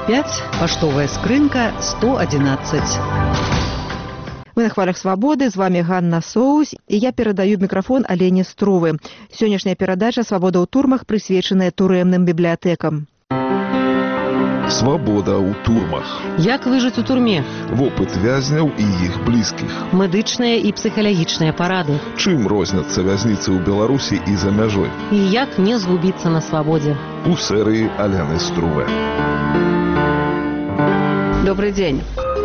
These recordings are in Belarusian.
25, паштовая скрынка 111. Вы на хвалях свабоды, з вами Ганна Соус, і я перадаю мікрафон Алене Струвы. Сённяшняя перадача «Свабода ў турмах» прысвечаная турэмным бібліятэкам. Свабода ў турмах. Як выжыць у турме? Вопыт вязняў і іх блізкіх. Медычныя і псіхалагічныя парады. Чым розняцца вязніцы ў Беларусі і за мяжой? І як не згубіцца на свабодзе? У серыі Алены Струвы. Добрый день.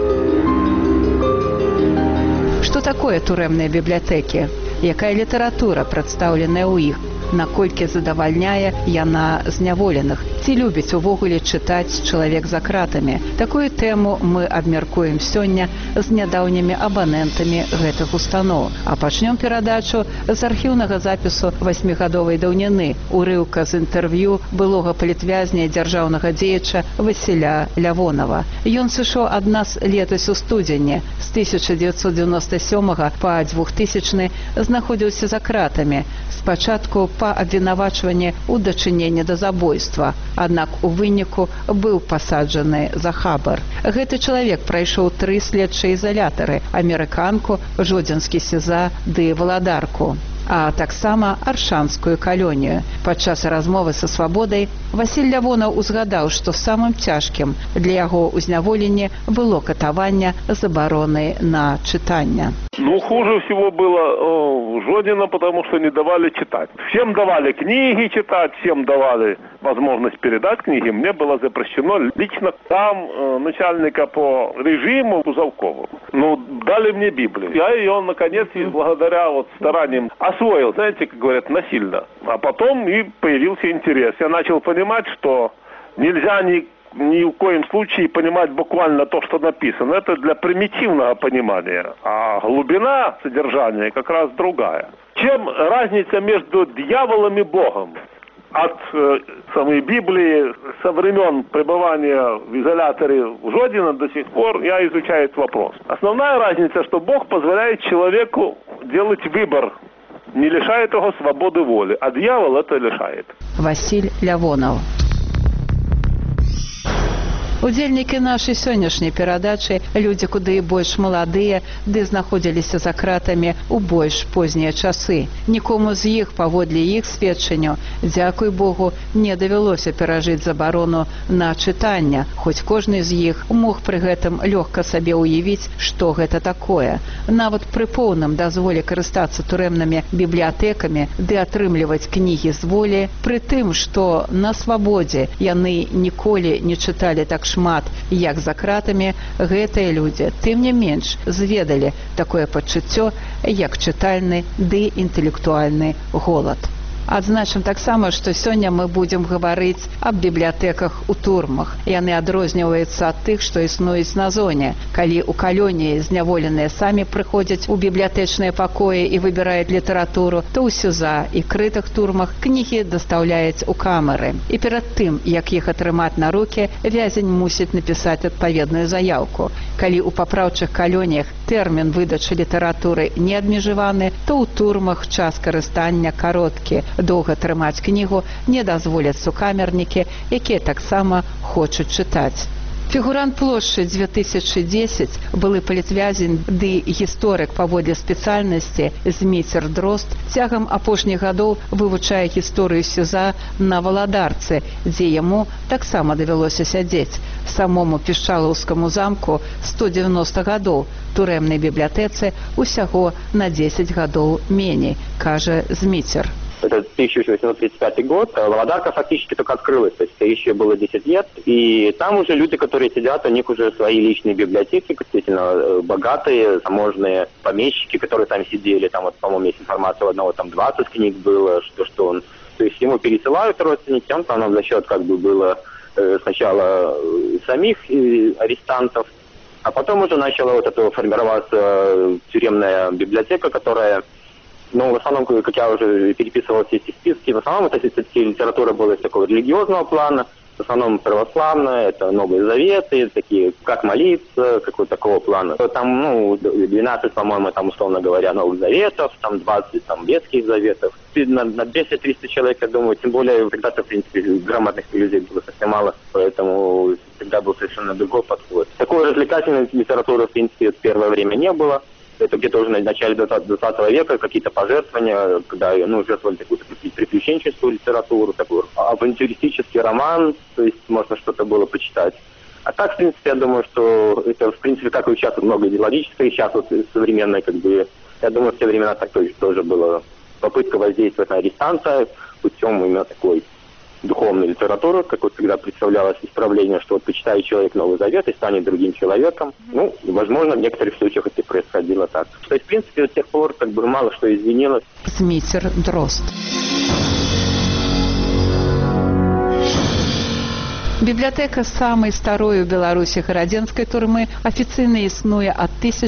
Что такое турэмныя бібліятэкі? Якая літаратура прадстаўленая ў іх? Наколькі задавальняе яна зняволеных? Ці любіць увогуле чытаць чалавек за кратамі? Такую тэму мы абмяркуем сёння з нядаўнімі абанентамі гэтых устаноў. А пачнём перадачу з архіўнага запісу 8гадовай даўніны, урыўка з інтэрв'ю былога палітвязня і дзяржаўнага дзеяча Васіля Лявонава. Ён сышоў ад нас летась у студзені. З 1997 па 2000 знаходзіўся за кратамі. Спачатку па абвінавачванні ў дачыненні да забойства, аднак у выніку быў пасаджаны за хабар. Гэты чалавек прайшоў 3 следчыя ізалятары, амерыканку, жодзінскі СІЗА ды валадарку, а таксама аршанскую калонію. Падчас размовы са свабодай Васіль Лявонаў узгадаў, што самым цяжкім для яго ўзняволенні было катаванне забароны на чытанне. Хуже всего было Жодина, потому что не давали читать. Всем давали книги читать, всем давали возможность передать книги. Мне было запрещено лично там начальника по режиму Кузовкову. Дали мне Библию. Я ее, наконец, благодаря стараниям освоил, знаете, как говорят, насильно. А потом и появился интерес. Я начал понимать, что нельзя ни в коем случае понимать буквально то, что написано. Это для примитивного понимания. А глубина содержания как раз другая. Чем разница между дьяволом и Богом? От самой Библии со времен пребывания в изоляторе Жодина до сих пор я изучаю этот вопрос. Основная разница, что Бог позволяет человеку делать выбор, не лишает его свободы воли, а дьявол это лишает. Василь Лявонов. Удзельнікі нашай сённяшняй перадачы людзі куды больш маладыя, ды знаходзіліся за кратамі ў больш познія часы. Нікому з іх, паводле іх сведчанню, дзякуй Богу, не давялося перажыць забарону на чытанне, хоць кожны з іх мог пры гэтым лёгка сабе ўявіць, што гэта такое. Нават пры поўным дазволе карыстацца турэмнымі бібліятэкамі ды атрымліваць кнігі з волі, пры тым, што на свабодзе яны ніколі не чыталі так шмат, як за кратамі, гэтыя людзі, тым не менш, зведалі такое пачуццё, як чытальны ды інтэлектуальны голад. Адзначым таксама, што сёння мы будзем гаварыць аб бібліятэках у турмах. Яны адрозніваюцца ад тых, што існуюць на зоне. Калі ў калоніі зняволеныя самі прыходзяць у бібліятэчныя пакоі і выбіраюць літаратуру, то ў СІЗА і крытых турмах кнігі дастаўляюць у камеры. І перад тым, як іх атрымаць на рукі, вязень мусіць напісаць адпаведную заяўку. Калі ў папраўчых калоніях тэрмін выдачы літаратуры не абмежаваны, то ў турмах час карыстання кароткі. Доўга трымаць кнігу не дазволяць сукамернікі, якія таксама хочуць чытаць. Фігурант плошчы 2010, былы палітвязень ды гісторык паводле спецыяльнасці Зміцер Дрозд цягам апошніх гадоў вывучае гісторыю СІЗА на Валадарцы, дзе яму таксама давялося сядзець. Самому Пішчалаўскаму замку 190 гадоў, турэмнай бібліятэцы усяго на 10 гадоў меней, кажа Зміцер. Это 1835 год. Валадарка фактически только открылась, то есть еще было 10 лет. И там уже люди, которые сидят, у них уже свои личные библиотеки, действительно богатые, заможные помещики, которые там сидели. Там вот, по-моему, есть информация, у одного там 20 книг было, что он... То есть ему пересылают родственники, он там за счет как бы было сначала самих арестантов, а потом уже начала вот это формироваться тюремная библиотека, которая... в основном, как я уже переписывал все эти списки, в основном это все-таки литература была из такого религиозного плана, В основном православное, это Новые Заветы, такие, как молиться, какого такого плана. Там, 12, по-моему, там, условно говоря, Новых Заветов, там 20, там, Ветхих Заветов. На 200-300 человек, я думаю, тем более, когда-то, в принципе, грамотных людей было совсем мало, поэтому всегда был совершенно другой подход. Такой развлекательной литературы, в принципе, в первое время не было. Это где-то уже в начале 20 века какие-то пожертвования, когда жертвовали такую приключенческую литературу, такой авантюристический роман, то есть можно что-то было почитать. А так, в принципе, я думаю, что это, в принципе, как и сейчас много идеологическое, сейчас вот современное, я думаю, в те времена так тоже было попытка воздействовать на арестанта путем именно такой духовной литературы, как вот когда представлялось исправление, что вот почитает человек Новый Завет и станет другим человеком. Возможно, в некоторых случаях это происходило так. То есть, в принципе, с тех пор мало что изменилось. Зміцер Дрозд. Бібліятэка самай старой у Беларусі гарадзенскай турмы афіцыйна існуе ад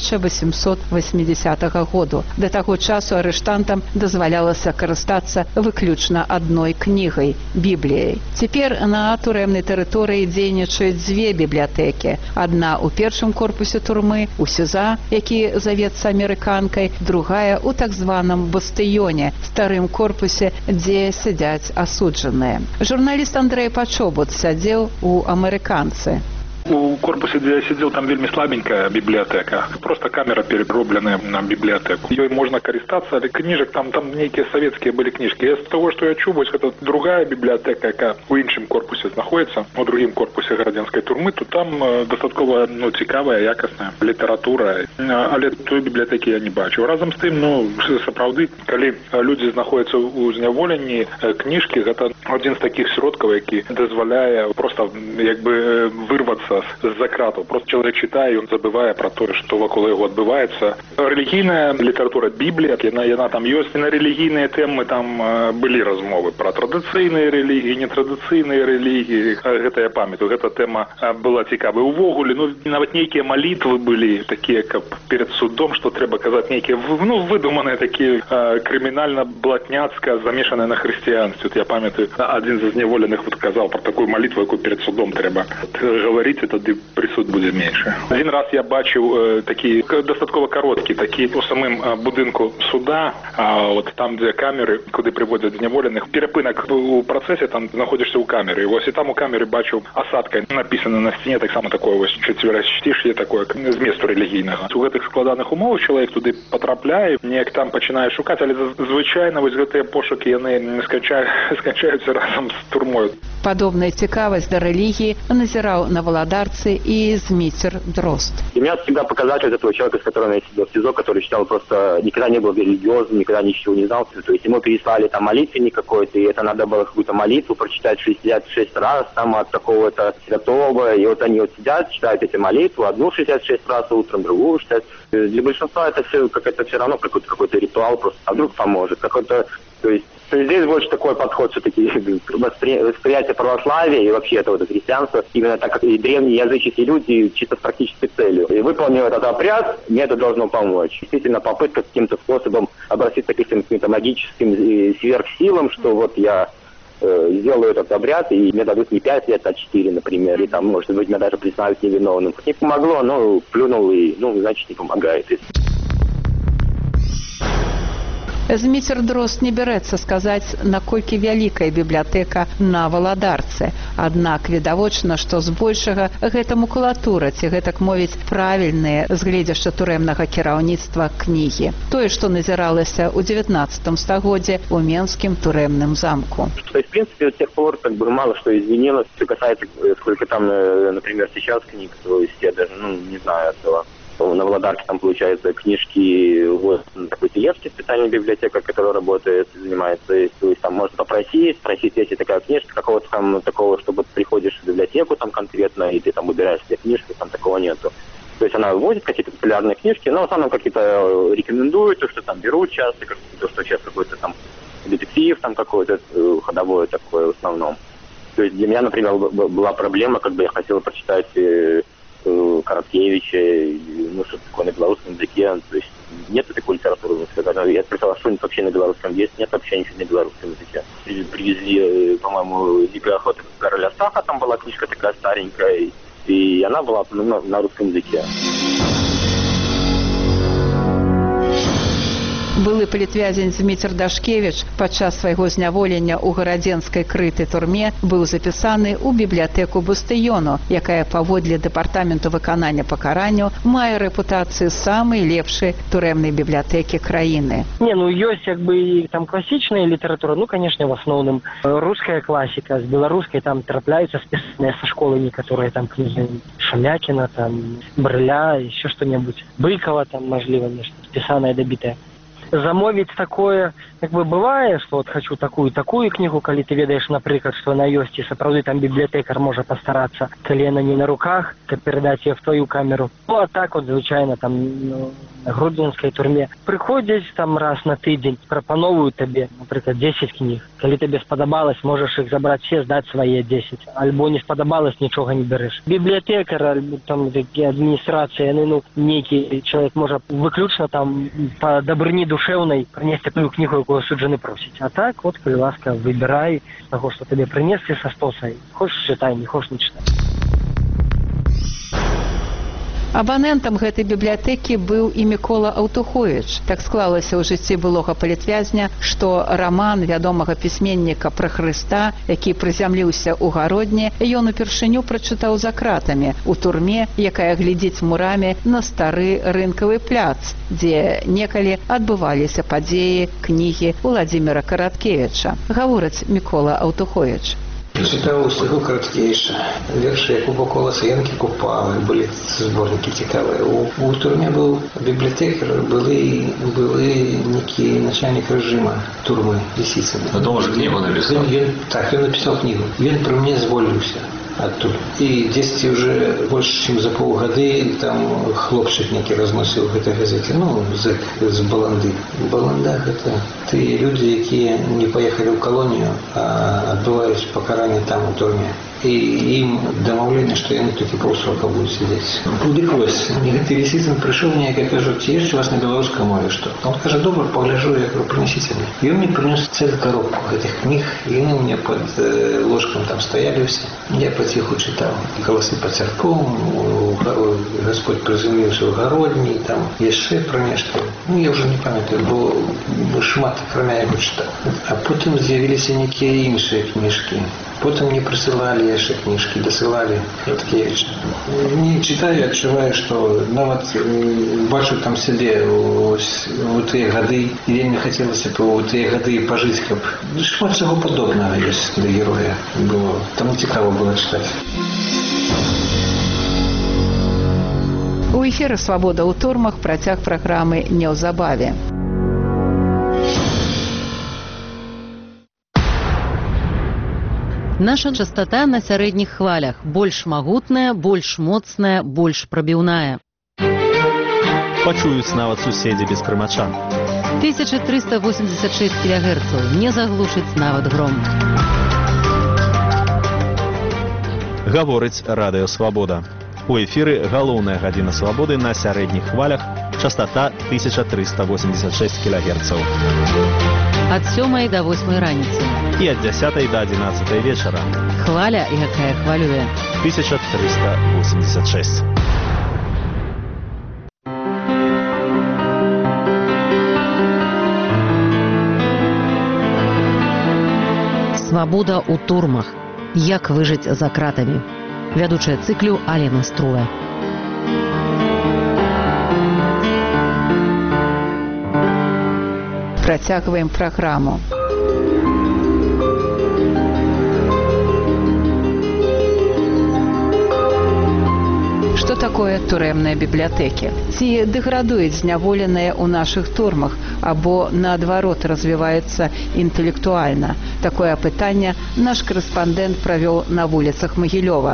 1880 году. Да таго часу арыштантам дазвалялася карыстацца выключна адной кнігай – Бібліяй. Цяпер на турэмнай тэрыторыі дзейнічаюць дзве бібліятэкі. Адна ў першым корпусе турмы, у СІЗА, які завецца амерыканкай, другая ў так званым бастыёне, старым корпусе, дзе сядзяць асуджаныя. Журналіст Андрэй Пачобут сядзеў у американцы. У корпусе, где я сидел, там вельми слабенькая библиотека. Просто камера переробленная на библиотеку. Ее можно користаться, але книжек там некие советские были книжки. Из того, что я чую, это другая библиотека, яка у іншым корпусе знаходится, у другим корпусе гарадзенскай турмы, то там достатково цікавая, якасная литература. Але той библиотеки я не бачу. Разом з тим, сапраўды, калі люди знаходяцца у зняволенні, книжки, это один з таких сродкаў, які дазваляе просто вырваться з-за крату. Просто человек читает, он забывая про то, что вокруг его отбывается. Религийная литература, Библия, она там есть. И на религийные темы там были размовы про традиционные религии, нетрадиционные религии. Это я памятаю. Эта тема была цікавая. Увогуле, навіть некие молитвы были такие, как перед судом, что треба казать, некие, выдуманные такие, криминально-блатняцко замешанные на христианстве. Я памятаю, один из зневоленных казал про такую молитву, яку перед судом треба говорить, тоді присуд буде менше. Один раз я бачив такі, достатково короткі, такі у самим будинку суда, от там, де камери, куди приводять зневолених, перепинок у процесі, там знаходишся у камері. І ось і там у камері бачив осадка, написано на стіні, так само таке ось четверостиш'я, таке змісту релігійного. У гэтых складаних умовах чоловік туди потрапляє, ніяк там починає шукати, але звичайно ось гэты пошуки, вони скончаються разом з турмою. Подобная цікавость до религии назирал на Володарце и Зміцер Дрозд. Для меня всегда показатель этого человека, с которым я сидел в СИЗО, который считал просто никогда не был религиозным, никогда ничего не знал. То есть ему переслали там молитвенник какой-то, и это надо было какую-то молитву прочитать 66 раз там от такого-то святого. И вот они сидят, читают эти молитвы, одну 66 раз утром, другую 60. Для большинства это все равно какой-то ритуал просто. А вдруг поможет. То есть здесь больше такой подход, все-таки восприятие православия и вообще это христианство, именно так как и древние языческие люди, чисто с практической целью. И выполнив этот обряд, мне это должно помочь. Действительно, попытка каким-то способом обратиться к каким-то магическим сверхсилам, что вот я сделаю этот обряд, и мне дадут не 5 лет, а 4, например, и там, может быть, меня даже признают невиновным. Не помогло, но плюнул, и, значит, не помогает. Зміцер Дрозд не бярэцца сказаць, наколькі вялікая бібліятэка на Валадарцы. Аднак відавочна, што збольшага гэта макулатура, ці гэтак мовіць, правільныя з гледзяшча турэмнага кіраўніцтва кнігі. Тое, што назіралася ў 19 стагоддзе ў Менскім турэмным замку. То есть, в принципе, с тех пор мало что изменилось. Что касается, сколько там, например, сейчас книг, то есть я даже, не знаю этого. На Владарке там, получается, книжки, вот, такой Телевский, специальная библиотека, которая работает, занимается, то есть там можно спросить, если такая книжка, какого-то там такого, чтобы приходишь в библиотеку там конкретно, и ты там выбираешь себе книжки, там такого нету. То есть она вводит какие-то популярные книжки, но в основном какие-то рекомендуют, то, что там берут часто, то, что сейчас какой-то там детектив там какой-то ходовой такой в основном. То есть для меня, например, была проблема, когда я хотел прочитать Короткевича, что такое на белорусском языке, то есть нет такой литературы. Я спросил, что вообще на белорусском есть? Нет вообще ничего на белорусском языке. Привезли, по-моему, «Дикая охота короля Стаха», там была книжка такая старенькая, и она была на русском языке. Былы палітвязень Зміцер Дашкевіч падчас свайго зняволення ў гарадзенскай крытай турме быў запісаны ў бібліятэку Бастыёну, якая паводле дэпартаменту выканання пакаранняў мае рэпутацыю самай лепшай турэмнай бібліятэкі краіны. Ёсць і там класічная літаратура, конечно, в основном русская классика, с белорусской там трапляются списанные со школы некоторые там книги Шамякина, там Брыля, еще что-нибудь, Быкова там, можливо, нечто списанное, добитое. Замовить такое, бывае, што хочу такую кнігу, калі ты ведаеш, напрыклад, што на ёсць і сапраўды там бібліятэкар можа пастарацца, калі яна не на руках, каб перадаць яе в твою камеру. А так звычайна там на грудзенскай турме прыходзяць там раз на тыдзень, прапановваюць табе, напрыклад, 10 кніг. Калі табе спадабалось, можаш іх забраць все, здаць свае 10. Альбо не спадабалось, нічога не бярэш. Бібліятэкар, альбо там адміністрацыя, нейкі чалавек можа выключна там па дабрыні душевной принести такую книгу, якую суджаны просіць. А так, калі ласка, выбирай того, что тебе принесли со стоса. Хочешь читай, не хочешь не читай. Абанентам гэтай бібліятэкі быў і Мікола Аўтуховіч. Так склалася ў жыцці былога палітвязня, што раман вядомага пісьменніка пра Хрыста, які прызямліўся ў Гародні, ён упершыню прачытаў за кратамі у турме, якая глядзіць мурамі на стары рынкавы пляц, дзе некалі адбываліся падзеі кнігі Уладзіміра Караткевіча. Гаворыць Мікола Аўтуховіч. Читал усього Короткевича, верши Якуба Колоса, Янки Купалы, были сборники цікавые. У турме был библиотекарь, были некий начальник режима турмы Лисицын. На том же книгу написал? Он написал книгу. Он про меня звольнился оттуда. И детстве уже больше, чем за полгоды, там хлопчик некий разносил в этой газете, зэк з Баланды. В Баландах это те люди, які не поехали в колонию, а отбывают покарание там, в турме. И им домовление, что они только полсрока будут сидеть. Удыхлось. И Лисицын пришел мне, я кажу, есть у вас на белорусском мове что? Он скажет, добро, погляжу, я говорю, принесите мне. И он мне принес целую коробку этих книг, и они у меня под ложком там стояли все. Я потиху читал. Голосы по церквам, Господь приземлился в Городні, там еще про нечто. Я уже не пам'ятаю, бо шмат, кроме я читал. А потом з'явилися некие іншие книжки. Потом мне присылали еще книжки, досылали Короткевича. Не читаю, отчуваю, что нават бачу там себе у тыя гады, і вельмі хацелася б у тыя гады пажыць, каб шмат чаго падобнага ёсць для героя было. Таму цікава было чытаць. У эфіры «Свабода ў турмах» працяг праграмы неўзабаве. Наша частота на сярэдніх хвалях. Больш магутная, больш моцная, больш прабіўная. Пачуюць нават суседзі без прымача. 1386 кГц. Не заглушыць нават гром. Гаворыць радыё «Свабода». У эфіры галоўная гадзіна свабоды на сярэдніх хвалях, частота 1386 кГц. Ад 7 до 8 раніцы. І ад 10 до 11 вечара. Хваля, якая хвалюе. 1386. Свабода ў турмах. Як выжыць за кратамі. Вядучая цыклю Алена Струве. Працягваем праграму. Што такое турэмныя бібліятэкі? Ці дэградуюць зняволеныя ў нашых турмах, або, наадварот, развіваецца інтэлектуальна? Такое пытанне наш корэспандэнт правёў на вуліцах Магілёва.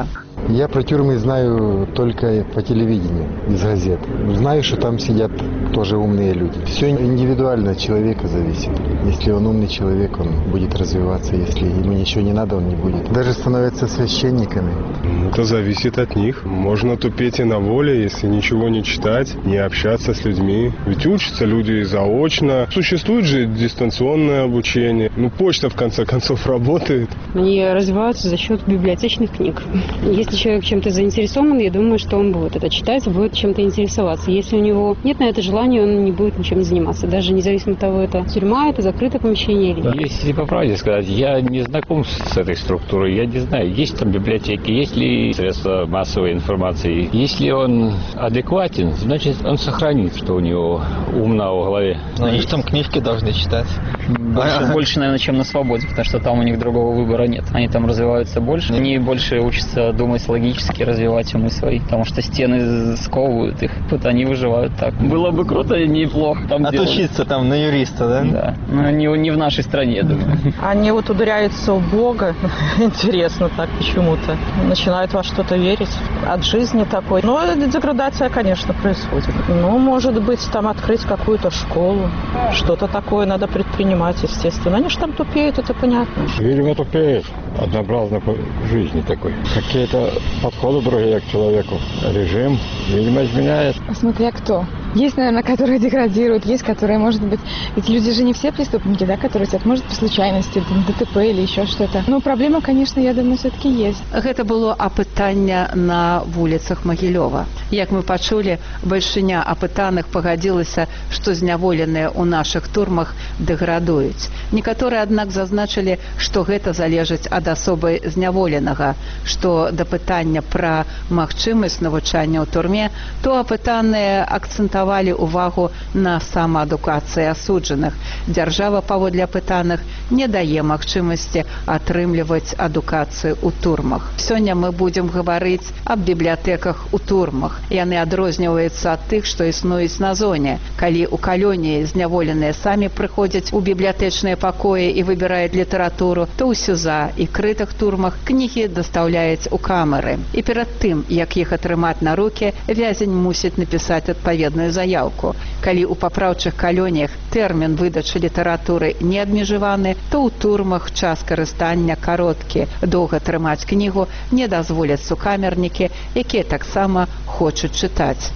Я про тюрьмы знаю только по телевидению, из газет. Знаю, что там сидят тоже умные люди. Все индивидуально от человека зависит. Если он умный человек, он будет развиваться. Если ему ничего не надо, он не будет. Даже становятся священниками. Это зависит от них. Можно тупеть и на воле, если ничего не читать, не общаться с людьми. Ведь учатся люди заочно. Существует же дистанционное обучение. Почта, в конце концов, работает. Они развиваются за счет библиотечных книг. Если человек чем-то заинтересован, я думаю, что он будет это читать, будет чем-то интересоваться. Если у него нет на это желания, он не будет ничем заниматься. Даже независимо от того, это тюрьма, это закрытое помещение или нет. Если по правде сказать, я не знаком с этой структурой. Я не знаю, есть там библиотеки, есть ли средства массовой информации. Если он адекватен, значит, он сохранит, что у него умно в голове. Они же там книжки должны читать. Больше, наверное, чем на свободе, потому что там у них другого выбора нет. Они там развиваются больше. Они больше учатся думать логически, развивать умы свои, потому что стены сковывают их. Вот они выживают так. Было бы круто и неплохо там отучиться там на юриста, да? Да. Но не в нашей стране, я думаю. Они вот ударяются в Бога. Интересно так почему-то. Начинают во что-то верить. От жизни такой. Но деградация, конечно, происходит. Может быть, там открыть какую-то школу. Что-то такое надо предпринимать, естественно. Они же там тупеют, это понятно. Видимо, тупеют. Однообразно по жизни такой. Какие-то подходы другие к человеку. Режим, видимо, изменяет. Смотря кто. Есть, наверное, которые деградируют, есть, которые, может быть... Ведь люди же не все преступники, да, которые сидят. Может, по случайности, ДТП или еще что-то. Но проблема, конечно, я думаю, все-таки есть. Гэта было апытанне на вуліцах Магілёва. Як мы пачулі, бальшыня апытаных пагадзілася, што зняволеныя ў нашых турмах дэградуюць. Некаторыя, аднак, зазначылі, што гэта залежыць ад асобы зняволенага, што да пытання пра магчымасць навучання ў турме, то апытаныя акцэнтавалі ўвагу на самаадукацыі асуджаных. Дзяржава паводле апытаных не дае магчымасці атрымліваць адукацыю ў турмах. Сёння мы будзем гаварыць аб бібліятэках у турмах. Яны адрозніваюцца ад тых, што існуюць на зоне. Калі ў калоніі зняволеныя самі прыходзяць у бібліятэчныя пакоі і выбіраюць літаратуру, то ў СЮЗА і крытых турмах кнігі дастаўляюць у камеры. І перад тым, як іх атрымаць на рукі, вязень мусіць напісаць адпаведную заяўку. Калі ў папраўчых калоніях тэрмін выдачы літаратуры не абмежаваны, то ў турмах час карыстання кароткі. Доўга трымаць кнігу не дазволяць сукамернікі, якія таксама хочуць чытаць.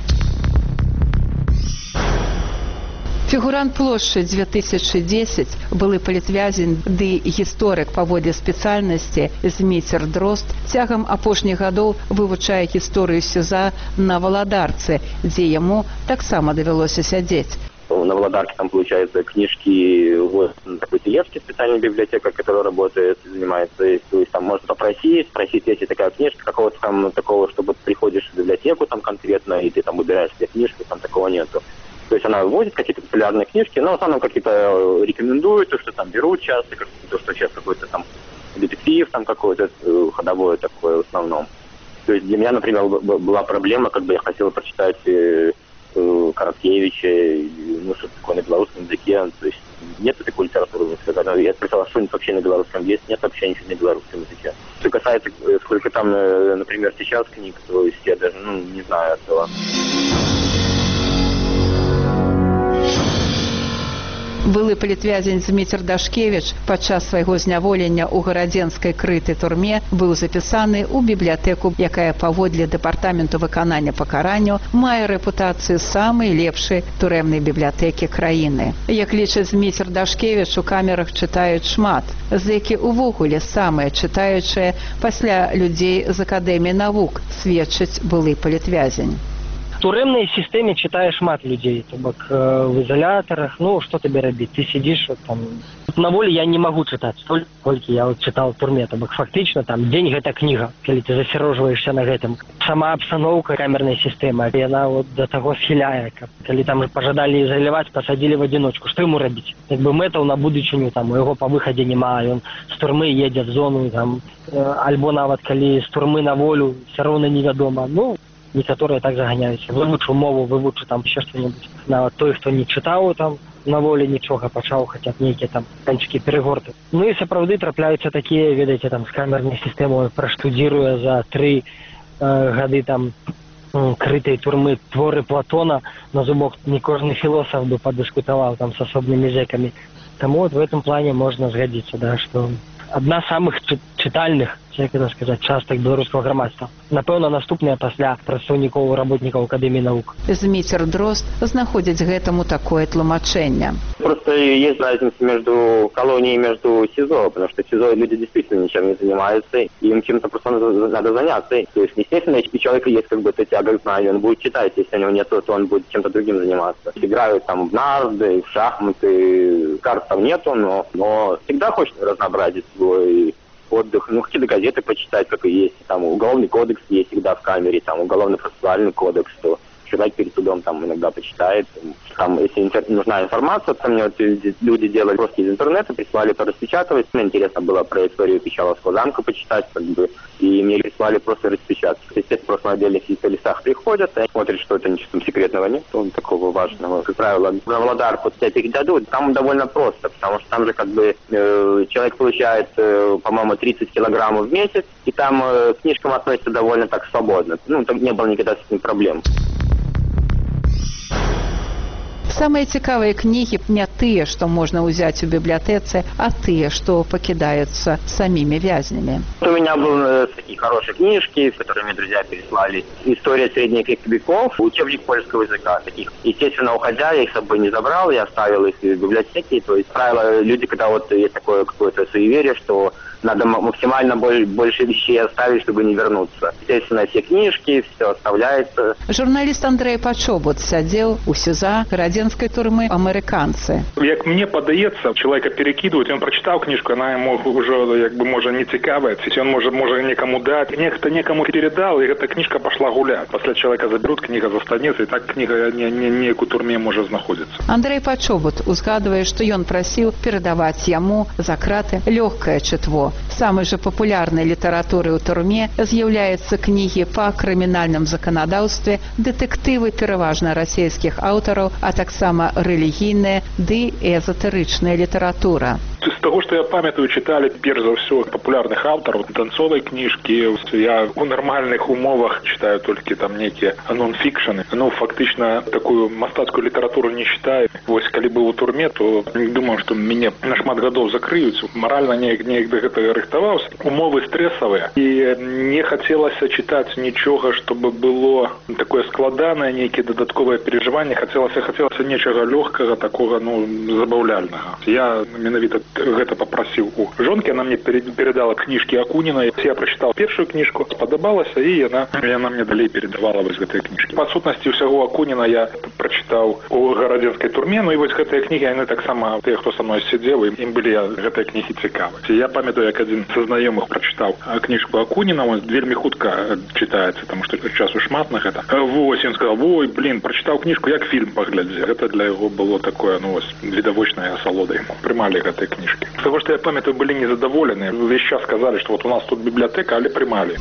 Фігурант плошчы 2010, былы палітвязень ды гісторык паводле спецыяльнасці Зміцер Дрозд цягам апошніх гадоў вывучае гісторыю СЮЗА на Валадарцы, дзе яму таксама давялося сядзець. На Володарке там, получается, книжки, вот, такой Телевский, специальная библиотека, которая работает, занимается, то есть там можно спросить, если такая книжка, какого-то там такого, чтобы приходишь в библиотеку там конкретно, и ты там выбираешь себе книжку, там такого нету. То есть она выводит какие-то популярные книжки, но в основном какие-то рекомендует, то, что там берут часто, то, что сейчас какой-то там детектив, там какой-то ходовой такой в основном. То есть для меня, например, была проблема, как бы я хотел прочитать Короткевича, что-то такое на белорусском языке, то есть нет такой литературы, я спросил, что-нибудь вообще на белорусском есть, нет вообще ничего на белорусском языке. Что касается, сколько там, например, сейчас книг, то есть я даже, не знаю этого. Былы палітвязень Зміцер Дашкевіч падчас свайго зняволення ў гарадзенскай крытай турме быў запісаны ў бібліятэку, якая паводле дэпартаменту выканання пакаранняў мае рэпутацыю самай лепшай турэмнай бібліятэкі краіны. Як лічыць Зміцер Дашкевіч, у камерах чытаюць шмат, зэкі ўвогуле самыя чытаючыя пасля людзей з акадэміі навук, сведчыць былы палітвязень. В турэмнай сістэме чытае шмат людзей, то бок в изоляторах, што табе рабіць? Ты сидишь вот там. На воле я не могу чытаць столькі, колькі я вот чытаў в турме, то бок фактычна там дзень гэта кніга, калі ты засярожваешся на гэтым. Сама абстаноўка камернай сістэмы, яна вот да таго схіляе, калі там пажадалі ізаляваць, пасадзілі в адзіночку, што яму рабіць? Як бы мэтаў на будучыню, там у яго па выхадзе няма, ён з турмы едзе в зону, там альбо нават калі з турмы на волю, все роўна невядома. Некаторыя так заганяюцца. Вывучу мову, вывучу там ще што-небудзь. Нават той, хто не чытаў там на волі нічога, пачаў хаця б нейкія там канчыкі перегорты. І сапраўды трапляюцца такія, ведаеце, там з камернай сістэмай праштудзіруе за 3 гады там крытай турмы творы Платона, на зубок не кожны філосаф бы падыскутаваў там с асобными зэками. Тому вот в этом плане можно сгодиться, да, что одна з самых читальных, як это сказать, частак беларускага грамадства. Напэўна, наступная пасля прадстаўнікоў работнікаў Акадэміі наук. Зміцер Дрозд знаходзіць гэтаму такое тлумачэнне. Просто есть разница между колонией и между СИЗО, потому что в СИЗО люди действительно ничем не занимаются, и им чем-то просто надо заняться. То есть, естественно, если у человека есть как бы эта тяга к знанию, он будет читать, если у него нет, то он будет чем-то другим заниматься. Играют там в нарды, в шахматы, карт там нету, но всегда хочется разнообразить свой отдых, какие-то газеты почитать, как и есть, там уголовный кодекс есть всегда в камере, там уголовно-процессуальный кодекс, то человек перед судом там иногда почитает, там, если нужна информация, там мне вот люди делали просто из интернета, прислали то распечатывать, мне интересно было про историю Печаловского замка почитать, как бы, и мне прислали просто распечатать. Естественно, просто на отдельных листах приходят, и смотрят, что это ничего там секретного нет, такого важного. Как правило, в Володарку вот всяких дадут, там довольно просто, потому что там же как бы человек получает, по-моему, 30 килограммов в месяц, и там к книжкам относится довольно так свободно. Там не было никогда с этим проблем. Самыя цікавыя кнігі не тыя, што можна ўзяць у бібліятэцы, а тыя, што пакідаюцца самімі вязнямі. У меня были такие хорошие книжки, которые мне друзья переслали. История средних веков, учебник польского языка. Таких, естественно, уходя, я их с собой не забрал, я оставил их в библиотеке. То есть, правило, люди, когда вот есть такое какое-то суеверие, что надо максимально больше вещей оставить, чтобы не вернуться. Естественно, все книжки, все оставляется. Журналист Андрей Пачобут сядзеў у СІЗА радзенскай турмы «Амерыканцы». Як мне падаецца, человека перекидывают, он прочитал книжку, она ему уже, может, не цікавая, он может некому дать, некто некому передал, и эта книжка пошла гулять. После человека заберут, книга застанется, и так книга не у турме может находиться. Андрей Пачобут узгадывае, што ён прасіў перадаваць яму за краты лёгкае чытво. Самой же папулярнай літаратурай у турме з'яўляюцца кнігі па крымінальным заканадаўстве, дэтэктывы пераважна расійскіх аўтараў, а таксама рэлігійная ды эзотэрычная літаратура. З того, что я памятаю, читали, перш за все, популярных авторов, танцовой книжки. Я в нормальных умовах читаю только там некие нон-фикшены. Фактично, такую мастацкую литературу не читаю. Вось, коли был у турме, то не думаю, что меня на шмат годов закрыют. Морально не до этого рыхтовался. Умовы стрессовые. И не хотелось читать ничего, чтобы было такое складанное, некие додатковые переживания. Хотелось нечего легкого, такого, забавляльного. Я менавіта гэта попросил у жонки, она мне передала книжки Акунина. Я прочитал первую книжку, сподобалася, и она мне далее передавала вось гэтай книжки. По сутнасці ўсяго Акунина я прочитал у гарадзенскай турме, и вось гэтыя книги, яны таксама, те, кто со мной сидел, им были гэтыя книги цікавы. Я памятаю, як один со знакомых прочитал книжку Акунина, он вельмі хутка читается, потому что часу шмат на гэта. Вось, он сказал, прочитал книжку, як фильм поглядзе. Это для его было такое, видовочная асалода ему. Примали гэтай книжки. Потому что я памятаю, были незадоволены. Весь час сказали, что вот у нас тут библиотека, але примали.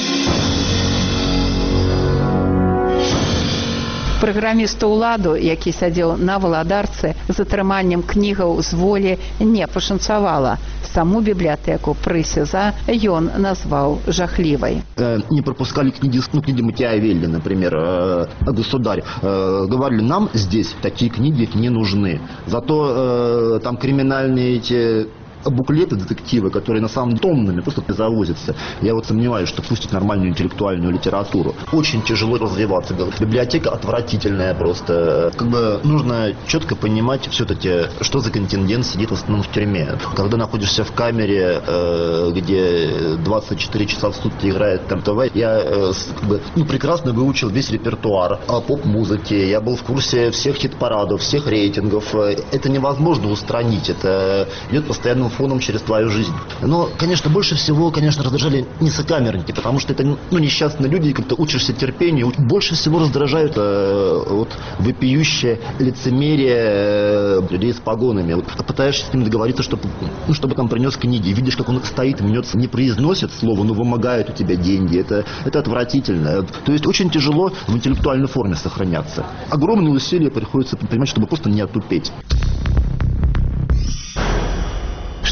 Праграмісту ўладу, які сядзеў на Валадарцы, з атрыманнем кнігаў з волі не пашанцавала. Саму библиотеку при СИЗА ён назвал жахливой. Не пропускали книги Матиавелли, например, «Государь». Говорили, нам здесь такие книги не нужны. Зато там криминальные эти буклеты, детективы, которые на самом деле тоннами просто завозятся. Я вот сомневаюсь, что пустить нормальную интеллектуальную литературу. Очень тяжело развиваться. Библиотека отвратительная просто. Нужно четко понимать все-таки, что за контингент сидит в основном в тюрьме. Когда находишься в камере, где 24 часа в сутки играет ТВ, я прекрасно выучил весь репертуар о поп-музыке. Я был в курсе всех хит-парадов, всех рейтингов. Это невозможно устранить. Это идет постоянно фоном через твою жизнь. Но, конечно, больше всего, раздражали не сокамерники, потому что это несчастные люди, и как-то учишься терпению. Больше всего раздражают вопиющее лицемерие людей с погонами. Пытаешься с ним договориться, чтобы там принес книги. Видишь, как он стоит, мнется, не произносит слово, но вымогает у тебя деньги. Это отвратительно. То есть очень тяжело в интеллектуальной форме сохраняться. Огромные усилия приходится предпринимать, чтобы просто не отупеть. Што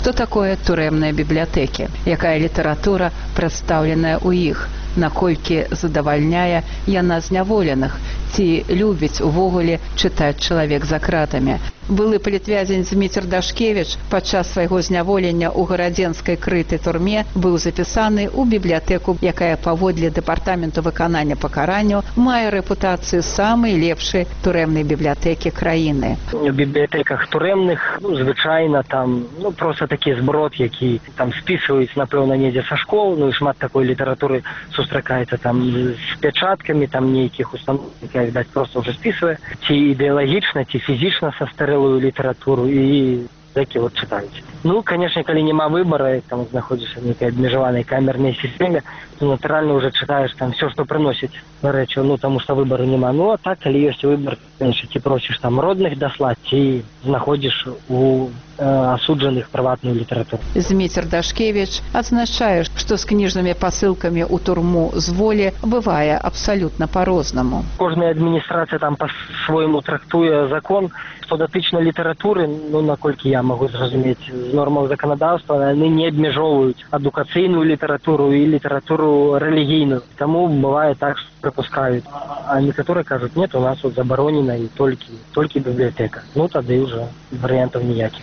Што такое турэмныя бібліятэкі? Якая літаратура прадстаўленая ў іх? Наколькі задавальняе яна зняволеных? Ці любіць увогуле чытаць чалавек за кратамі? Былы палітвязень Зміцер Дашкевіч падчас свайго зняволення ў гарадзенскай крытай турме быў запісаны ў бібліятэку, якая паводле дэпартаменту выканання пакаранняў мае рэпутацыю самай лепшай турэмнай бібліятэкі краіны. У бібліятэках турэмных звычайна там проста такі зброд, які там спісваюць, напэўна, недзе са школ, і шмат такой літаратуры сустракаецца там з пячаткамі, там нейкіх установ, якая, відаць, проста ўжо спісвае, ці ідэалагічна, ці фізічна састарэлую літаратуру, і такі чытаюць. Конечно, калі няма выбара, там знаходзішся в нейкай абмежаванай камернай сістэме, то натуральна ўжо чытаеш там все, што прыносіць рэчы, таму што выбару няма. А так, калі ёсць выбар, ці просіш там родных даслаць, ці знаходзіш у асуджаных прыватную літаратуру. Зміцер Дашкевіч адзначае, што з кніжнымі пасылкамі ў турму з волі бывае абсалютна па-рознаму. Кожная адміністрацыя там па-свойму трактуе закон, што датычна літаратуры, наколькі я магу зразумець, з нормаў заканадаўства, яны не абмяжоўваюць адукацыйную літаратуру і літаратуру рэлігійную. Таму бывае так, што прапускаюць. А некаторыя кажуць, нет, у нас забаронена і толькі бібліятэка. Тады ўжо варыянтаў ніякіх.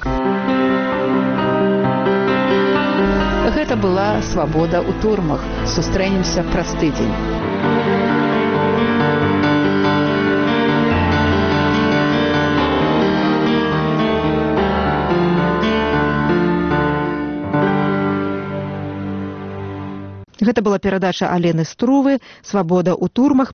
Гэта была «Свабода ў турмах». Сустрэнемся праз тыдзень. Гэта была перадача Алены Струвы «Свабода ў турмах».